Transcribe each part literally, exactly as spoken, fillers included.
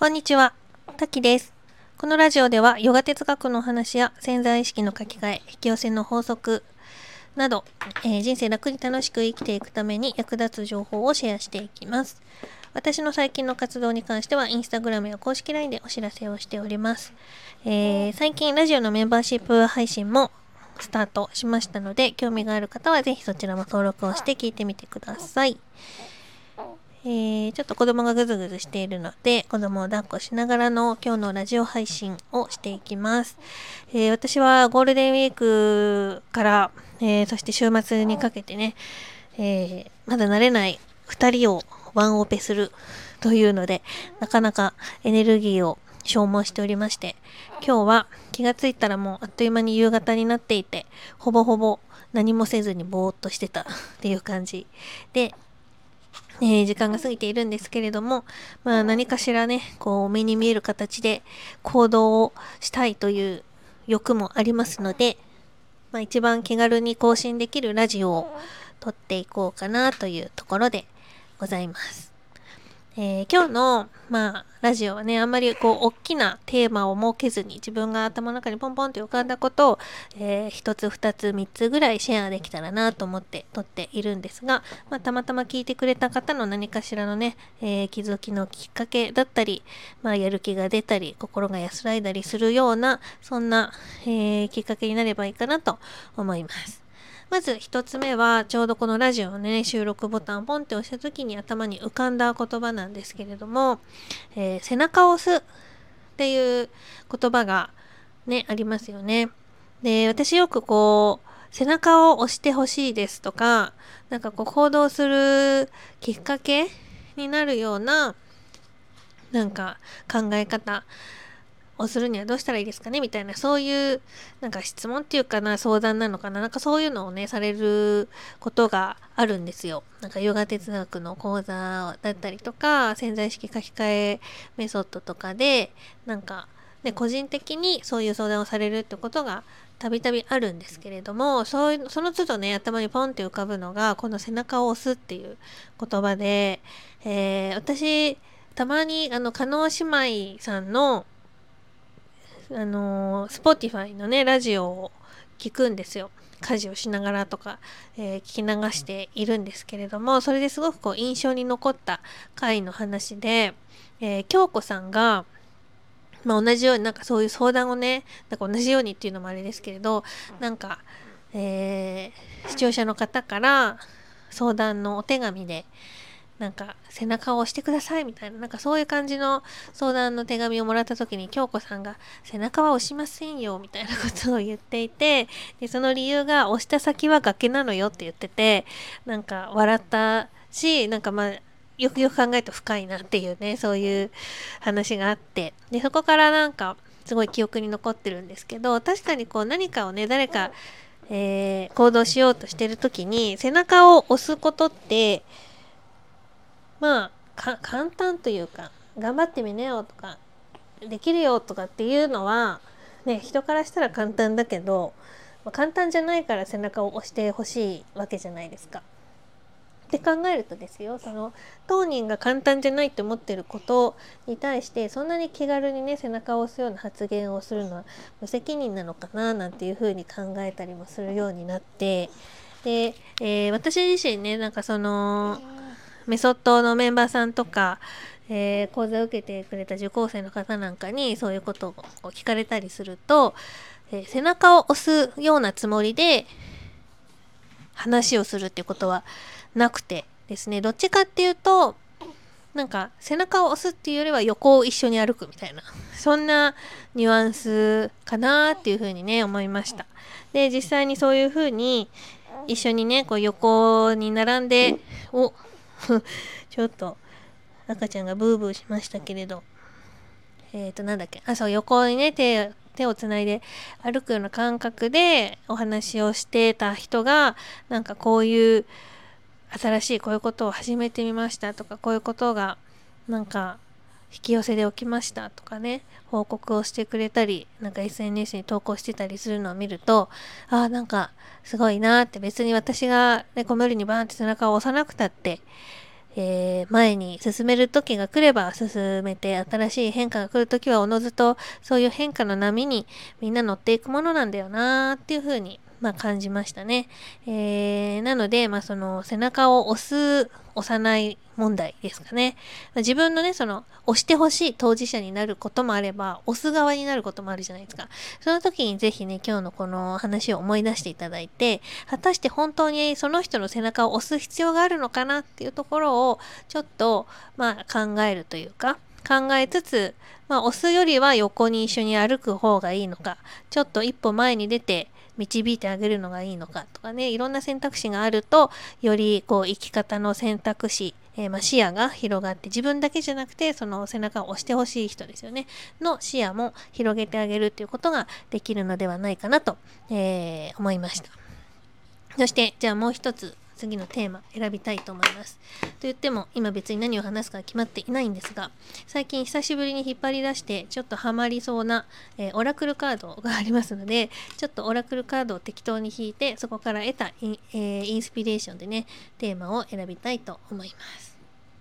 こんにちは、たきです。このラジオではヨガ哲学の話や潜在意識の書き換え、引き寄せの法則など、えー人生楽に楽しく生きていくために役立つ情報をシェアしていきます。私の最近の活動に関してはインスタグラムや公式 ライン でお知らせをしております。えー最近ラジオのメンバーシップ配信もスタートしましたので、興味がある方はぜひそちらも登録をして聞いてみてください。えー、ちょっと子供がぐずぐずしているので、子供を抱っこしながらの今日のラジオ配信をしていきます。えー、私はゴールデンウィークから、えー、そして週末にかけてね、えー、まだ慣れないふたりをワンオペするというので、なかなかエネルギーを消耗しておりまして、今日は気がついたらもうあっという間に夕方になっていて、ほぼほぼ何もせずにぼーっとしてたっていう感じで、えー時間が過ぎているんですけれども、まあ何かしらね、こう目に見える形で行動をしたいという欲もありますので、まあ一番気軽に更新できるラジオを撮っていこうかなというところでございます。えー今日の、まあ、ラジオはね、あんまりこう、大きなテーマを設けずに、自分が頭の中にポンポンと浮かんだことを、えー、一つ、二つ、三つぐらいシェアできたらなと思って撮っているんですが、まあ、たまたま聞いてくれた方の何かしらのね、えー気づきのきっかけだったり、まあ、やる気が出たり、心が安らいだりするような、そんな、えーきっかけになればいいかなと思います。まず一つ目は、ちょうどこのラジオのね、収録ボタンをポンって押した時に頭に浮かんだ言葉なんですけれども、えー背中を押すっていう言葉がね、ありますよね。で、私よくこう、背中を押してほしいですとか、なんかこう行動するきっかけになるような、なんか考え方をするにはどうしたらいいですかねみたいな、そういうなんか質問っていうかな、相談なのかな、なんかそういうのをねされることがあるんですよ。なんかヨガ哲学の講座だったりとか、潜在意識書き換えメソッドとかで、なんかね、個人的にそういう相談をされるってことがたびたびあるんですけれども、そういうその都度ね、頭にポンって浮かぶのがこの背中を押すっていう言葉で、えー私たまにあの加納姉妹さんのあのー、Spotify のね、ラジオを聞くんですよ。家事をしながらとか、えー聞き流しているんですけれども、それですごくこう印象に残った回の話で、えー京子さんが、まあ、同じようになんかそういう相談をね、なんか同じようにっていうのもあれですけれど、なんか、えー視聴者の方から相談のお手紙で、なんか背中を押してくださいみたいな、なんかそういう感じの相談の手紙をもらった時に京子さんが背中は押しませんよみたいなことを言っていて、でその理由が押した先は崖なのよって言ってて、なんか笑ったし、なんかまあよくよく考えると深いなっていうね、そういう話があって、でそこからなんかすごい記憶に残ってるんですけど、確かにこう何かをね、誰か、えー行動しようとしてる時に背中を押すことって、まあか簡単というか、頑張ってみなよとか、できるよとかっていうのはね、人からしたら簡単だけど、まあ、簡単じゃないから背中を押してほしいわけじゃないですか。って考えるとですよ、その当人が簡単じゃないって思ってることに対してそんなに気軽にね背中を押すような発言をするのは無責任なのかななんていうふうに考えたりもするようになって、で、えー私自身ね、なんかそのメソッドのメンバーさんとか、えー講座を受けてくれた受講生の方なんかにそういうことをこう聞かれたりすると、えー背中を押すようなつもりで話をするっていうことはなくてですね、どっちかっていうと、なんか背中を押すっていうよりは横を一緒に歩くみたいな、そんなニュアンスかなっていうふうにね思いました。で、実際にそういうふうに一緒にねこう横に並んで、おちょっと赤ちゃんがブーブーしましたけれど、えーとなんだっけ、あ、そう、横にね手手をつないで歩くような感覚でお話をしてた人が、なんかこういう新しいこういうことを始めてみましたとか、こういうことがなんか引き寄せで起きましたとかね、報告をしてくれたり、なんか エスエヌエス に投稿してたりするのを見ると、あーなんかすごいなーって、別に私がねこう無理にバーンって背中を押さなくたってえー前に進める時が来れば進めて、新しい変化が来る時はおのずとそういう変化の波にみんな乗っていくものなんだよなっていうふうに、まあ、感じましたね。えーなので、まあ、その背中を押す押さない問題ですかね。自分のね、その押してほしい当事者になることもあれば、押す側になることもあるじゃないですか。その時にぜひね、今日のこの話を思い出していただいて、果たして本当にその人の背中を押す必要があるのかなっていうところをちょっとまあ考えるというか、考えつつ、まあ、押すよりは横に一緒に歩く方がいいのか、ちょっと一歩前に出て導いてあげるのがいいのかとかね、いろんな選択肢があると、よりこう生き方の選択肢、えーまあ視野が広がって、自分だけじゃなくてその背中を押してほしい人ですよねの視野も広げてあげるっていうことができるのではないかなと、えー思いました。そしてじゃあもう一つ次のテーマ選びたいと思います。と言っても今別に何を話すか決まっていないんですが、最近久しぶりに引っ張り出してちょっとハマりそうな、えーオラクルカードがありますので、ちょっとオラクルカードを適当に引いて、そこから得たイン、えーインスピレーションでねテーマを選びたいと思います。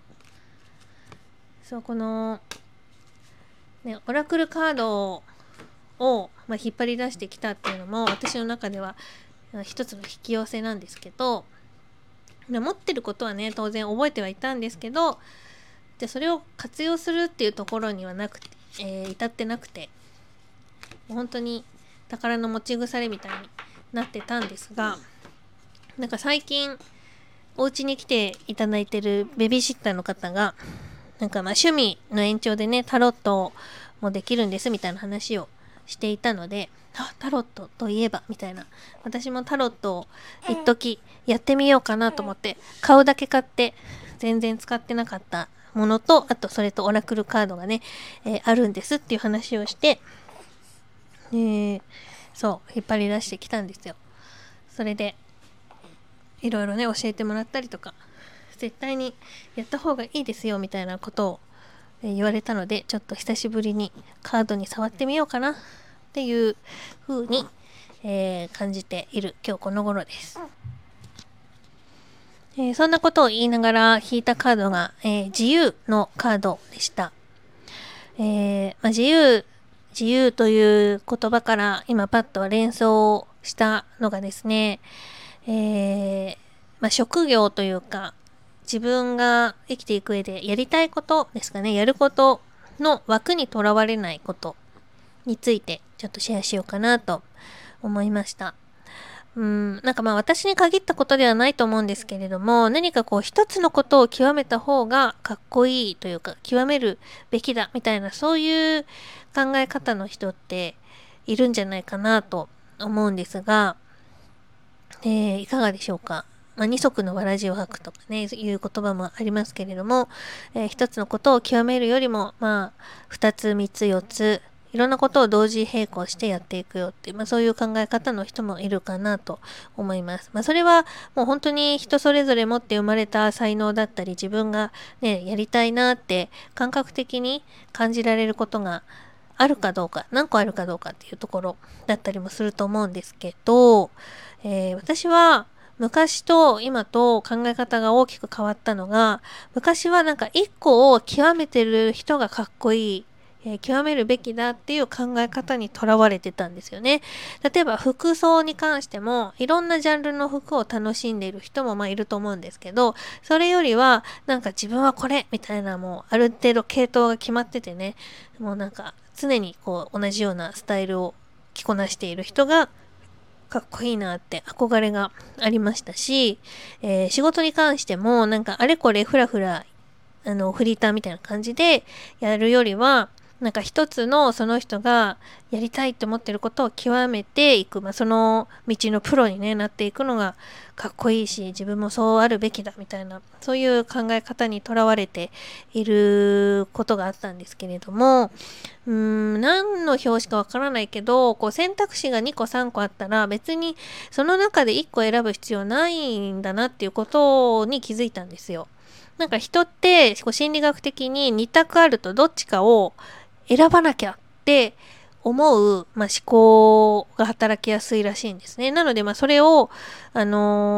そうこの、ね、オラクルカードを、まあ、引っ張り出してきたっていうのも私の中では一つの引き寄せなんですけど、持ってることはね当然覚えてはいたんですけど、じゃそれを活用するっていうところにはなくて、えー至ってなくて、本当に宝の持ち腐れみたいになってたんですが、なんか最近お家に来ていただいてるベビーシッターの方が、なんかまあ趣味の延長でねタロットもできるんですみたいな話をしていたので、あタロットといえばみたいな、私もタロットを一時やってみようかなと思って買うだけ買って全然使ってなかったものと、あとそれとオラクルカードがね、えーあるんですっていう話をして、えーそう引っ張り出してきたんですよ。それでいろいろね教えてもらったりとか、絶対にやった方がいいですよみたいなことをえー言われたので、ちょっと久しぶりにカードに触ってみようかなっていう風に、えー感じている今日この頃です。えーそんなことを言いながら引いたカードが、えー自由のカードでした。えーまあ、自由自由という言葉から今パッと連想したのがですね、えーまあ、職業というか自分が生きていく上でやりたいことですかね、やることの枠にとらわれないことについてちょっとシェアしようかなと思いました。うん、なんかまあ私に限ったことではないと思うんですけれども、何かこう一つのことを極めた方がかっこいいというか、極めるべきだみたいな、そういう考え方の人っているんじゃないかなと思うんですが、えーいかがでしょうか。まあ、二足のわらじを履くとかね、いう言葉もありますけれども、えー一つのことを極めるよりも、まあ、二つ、三つ、四つ、いろんなことを同時並行してやっていくよっていう、まあ、そういう考え方の人もいるかなと思います。まあ、それはもう本当に人それぞれ持って生まれた才能だったり、自分がね、やりたいなって感覚的に感じられることがあるかどうか、何個あるかどうかっていうところだったりもすると思うんですけど、えー私は昔と今と考え方が大きく変わったのが、昔はなんか一個を極めてる人がかっこいい、えー極めるべきだっていう考え方にとらわれてたんですよね。例えば服装に関してもいろんなジャンルの服を楽しんでいる人もまあいると思うんですけど、それよりはなんか自分はこれみたいな、もうある程度系統が決まっててね、もうなんか常にこう同じようなスタイルを着こなしている人がかっこいいなって憧れがありましたし、えー仕事に関してもなんかあれこれフラフラあのフリーターみたいな感じでやるよりは、なんか一つのその人がやりたいと思ってることを極めていく、まあ、その道のプロに、ね、なっていくのがかっこいいし、自分もそうあるべきだみたいな、そういう考え方にとらわれていることがあったんですけれども、うーん何の表紙かわからないけど、こう選択肢がにこさんこあったら別にその中でいっこ選ぶ必要ないんだなっていうことに気づいたんですよ。なんか人ってこう心理学的にに択あるとどっちかを選ばなきゃって思う、まあ、思考が働きやすいらしいんですね。なのでまあそれを、あの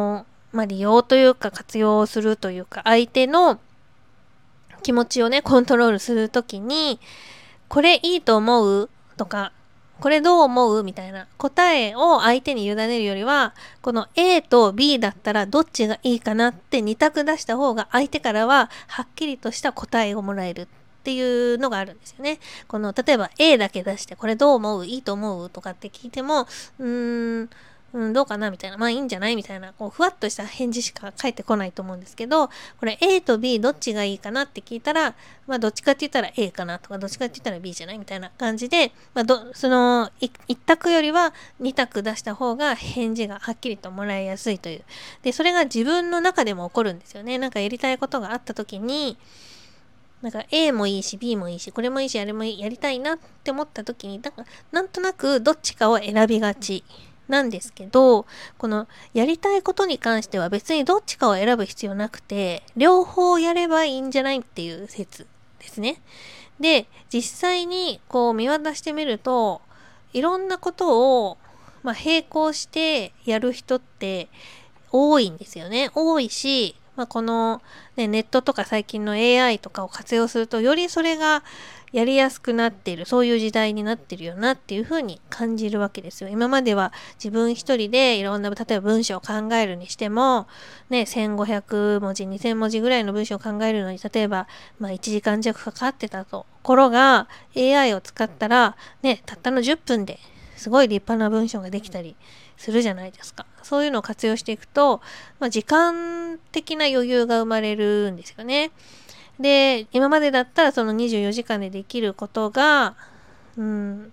まあ、利用というか活用するというか、相手の気持ちをねコントロールするときに、これいいと思うとか、これどう思うみたいな答えを相手に委ねるよりは、この A と ビー だったらどっちがいいかなってに択出した方が、相手からははっきりとした答えをもらえるっていうのがあるんですよね。この例えば A だけ出して、これどう思う、いいと思うとかって聞いても、うーんうん、どうかなみたいな、まあいいんじゃないみたいな、こうふわっとした返事しか返ってこないと思うんですけど、これ A と ビー どっちがいいかなって聞いたら、まあどっちかって言ったら A かなとか、どっちかって言ったら ビー じゃないみたいな感じで、まあどそのいち択よりはに択出した方が返事がはっきりともらいやすいという。で、それが自分の中でも起こるんですよね。なんかやりたいことがあった時に、なんか A もいいし ビー もいいし、これもいいしあれもいい、やりたいなって思った時に、なんかなんとなくどっちかを選びがちなんですけど、このやりたいことに関しては別にどっちかを選ぶ必要なくて、両方やればいいんじゃないっていう説ですね。で、実際にこう見渡してみると、いろんなことを、まあ、並行してやる人って多いんですよね。多いし、まあ、この、ね、ネットとか最近の エーアイ とかを活用すると、よりそれがやりやすくなっている、そういう時代になってるよなっていうふうに感じるわけですよ。今までは自分一人でいろんな、例えば文章を考えるにしても、ね、せんごひゃくもじ、にせんもじぐらいの文章を考えるのに、例えば、まあ、いちじかん弱かかってたところが、エーアイ を使ったら、ね、たったのじゅっぷんですごい立派な文章ができたりするじゃないですか。そういうのを活用していくと、まあ、時間的な余裕が生まれるんですよね。で、今までだったらそのにじゅうよじかんでできることが、うん、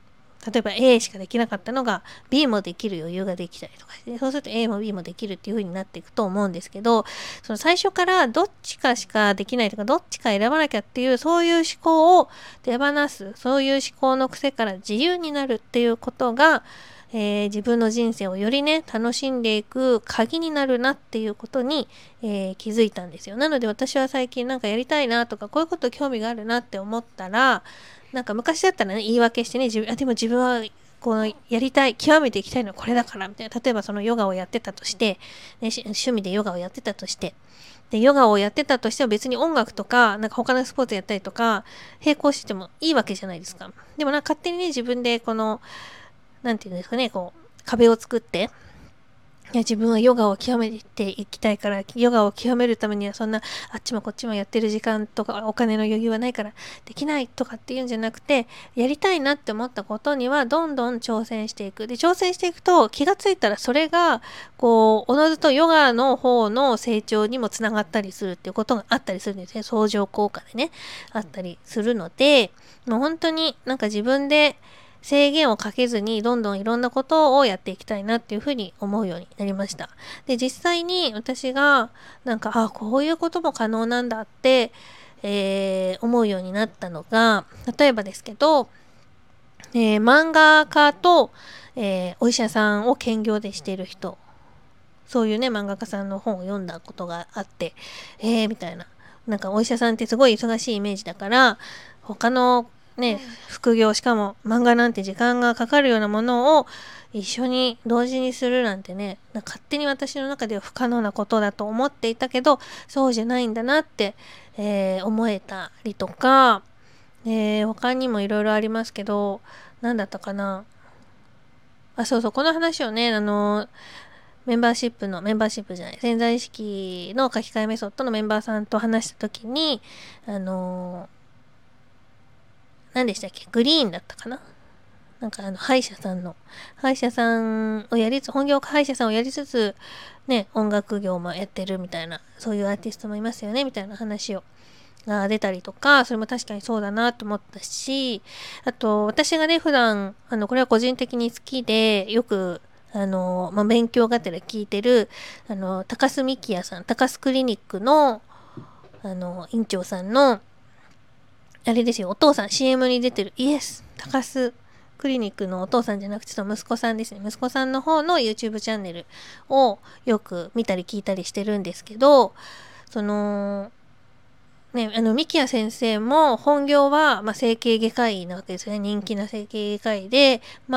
例えば A しかできなかったのが ビー もできる余裕ができたりとかして、そうすると A も ビー もできるっていう風になっていくと思うんですけど、その最初からどっちかしかできないとか、どっちか選ばなきゃっていう、そういう思考を手放す、そういう思考の癖から自由になるっていうことが、えー、自分の人生をよりね楽しんでいく鍵になるなっていうことに、えー、気づいたんですよ。なので私は最近なんかやりたいなとか、こういうこと興味があるなって思ったら、なんか昔だったらね言い訳してね、自分あでも自分はこのやりたい極めていきたいのはこれだからみたいな、例えばそのヨガをやってたとして、ね、趣味でヨガをやってたとして、でヨガをやってたとしても別に音楽とかなんか他のスポーツやったりとか並行しててもいいわけじゃないですか。でもなんか勝手にね自分でこのなんていうんですかね、こう壁を作って、いや自分はヨガを極めていきたいから、ヨガを極めるためにはそんなあっちもこっちもやってる時間とかお金の余裕はないからできないとかっていうんじゃなくて、やりたいなって思ったことにはどんどん挑戦していく。で挑戦していくと気がついたらそれがこうおのずとヨガの方の成長にもつながったりするっていうことがあったりするんですね。相乗効果でねあったりするので、もう本当になんか自分で制限をかけずにどんどんいろんなことをやっていきたいなっていうふうに思うようになりました。で実際に私がなんかあこういうことも可能なんだって、えー、思うようになったのが、例えばですけど、えー、漫画家と、えー、お医者さんを兼業でしている人、そういうね漫画家さんの本を読んだことがあって、えーみたいな、なんかお医者さんってすごい忙しいイメージだから他のね、副業、しかも漫画なんて時間がかかるようなものを一緒に同時にするなんてね、なんか勝手に私の中では不可能なことだと思っていたけど、そうじゃないんだなって、えー、思えたりとか、えー、他にもいろいろありますけど、何だったかなあ、そうそう、この話をね、あのメンバーシップのメンバーシップじゃない潜在意識の書き換えメソッドのメンバーさんと話した時に、あの何でしたっけ、グリーンだったかな、なんかあの歯医者さんの歯医者さんをやりつつ本業歯医者さんをやりつつね音楽業もやってるみたいな、そういうアーティストもいますよねみたいな話をが出たりとか、それも確かにそうだなと思ったし、あと私がね普段あのこれは個人的に好きでよくあの、まあ、勉強がてら聞いてるあの高須幹也さん、高須クリニックのあの院長さんのあれですよ、お父さん シーエム に出てるイエス高須クリニックのお父さんじゃなくてその息子さんですね、息子さんの方の YouTube チャンネルをよく見たり聞いたりしてるんですけど、そのね、あの三木谷先生も本業は、まあ、整形外科医なわけですよね。人気な整形外科医で、ま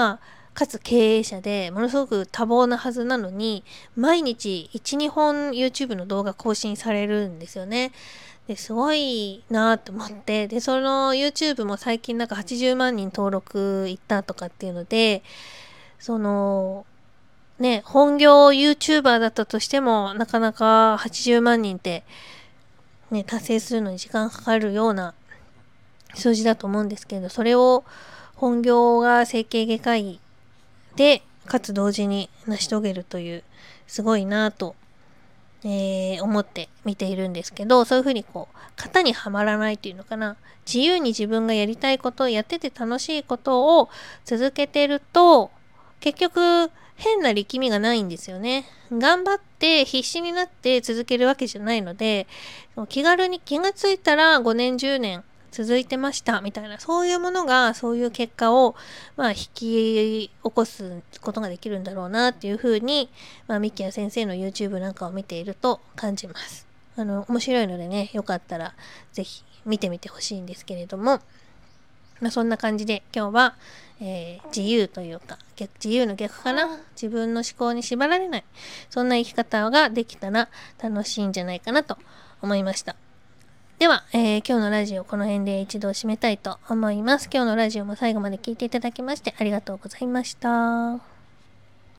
かつ経営者でものすごく多忙なはずなのに、毎日いち、にほん YouTube の動画更新されるんですよね。ですごいなと思って、でその YouTube も最近なんかはちじゅうまんにん登録いったとかっていうので、そのね、本業 YouTuber だったとしてもなかなかはちじゅうまんにんってね、達成するのに時間かかるような数字だと思うんですけど、それを本業が整形外科医でかつ同時に成し遂げるという、すごいなと、えー、思って見ているんですけど、そういうふうにこう型にはまらないっていうのかな、自由に自分がやりたいことをやってて楽しいことを続けてると、結局変な力みがないんですよね。頑張って必死になって続けるわけじゃないので、気軽に気がついたらごねんじゅうねん続いてましたみたいな、そういうものがそういう結果をまあ引き起こすことができるんだろうなっていうふうに、まあ、ミキヤ先生の YouTube なんかを見ていると感じます。あの面白いのでね、よかったらぜひ見てみてほしいんですけれども、まあ、そんな感じで今日は、えー、自由というか逆自由の逆かな、自分の思考に縛られない、そんな生き方ができたら楽しいんじゃないかなと思いました。では、えー、今日のラジオこの辺で一度締めたいと思います。今日のラジオも最後まで聞いていただきましてありがとうございました。